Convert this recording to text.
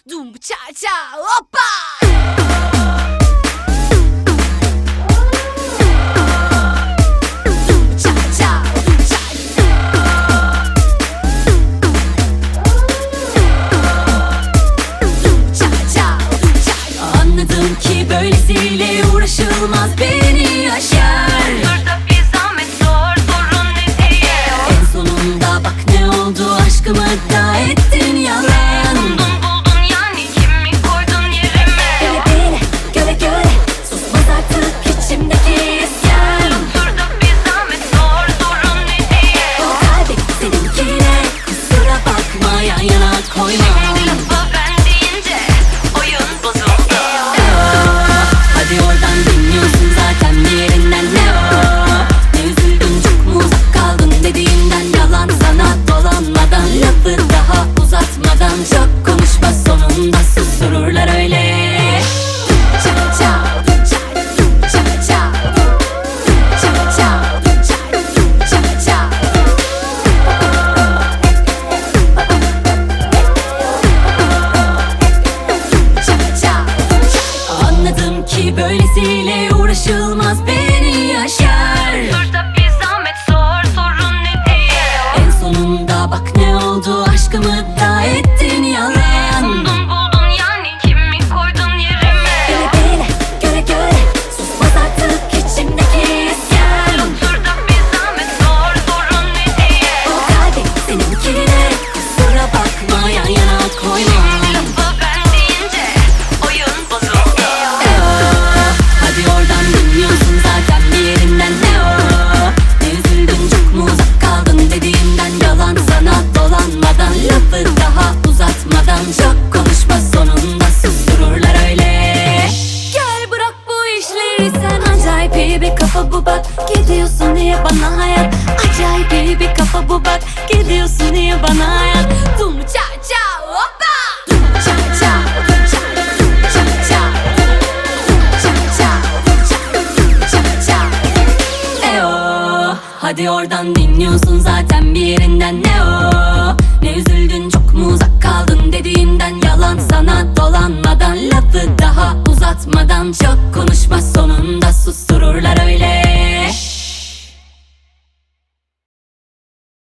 Dum cha cha hoppa. Anladım ki böylesiyle uğraşılmaz, beni yaşar. Burada bir zahmet sor, sorun ne diye. En sonunda bak ne oldu, aşkımı da ettin yalan. Buldun yani, kimi koydun yerime. Beni göre göre susmaz artık içimdeki isyan. Burada bir zahmet sor, sorun ne diye. O kalbi seninkine, kusura bakma, yan yana koymam. Lafa ben deyince oyun bozuldu. Hadi oradan dinliyorsun zaten bir yerinden, ne o? Ne üzüldün, çok mu uzak kaldın dediğinden, yalan sana dolanmadan, lafı daha uzatmadan, çok konuşma sonunda sustururlar öyle. Cha cha cha cha cha cha cha cha cha. Anladım ki böylesiyle uğraşılmaz, beni yaşar. Burada bir zahmet sor, sorun ne diye. En sonunda bak ne oldu, aşkımı da ettin yalan. Buldun yani, kimi koydun yerime. Beni göre göre susmaz artık içimdeki isyan. Burada bir zahmet sor, sorun ne diye. O kalbi seninkine, kusura bakma, yan yana koymam. Lafa ben deyince oyun bozuldu. Hadi oradan dinliyorsun zaten bir yerinden, ne o? Ne üzüldün, çok mu uzak kaldın dediğinden, yalan sana dolanmadan, lafı daha uzatmadan, çok konuşma sonunda sustururlar öyle. Gel bırak bu işleri sen, acayip iyi bir kafa bu bak. Gidiyorsun niye bana hayat, acayip iyi bir kafa bu bak. Gidiyorsun niye bana hayat. Dum cha cha hoppa. Dum cha cha cha cha cha cha cha cha. Hadi oradan dinliyorsun zaten bir yerinden, ne o? Ne üzüldün, çok mu uzak kaldın dediğinden, yalan sana dolanmadan, lafı daha uzatmadan, çok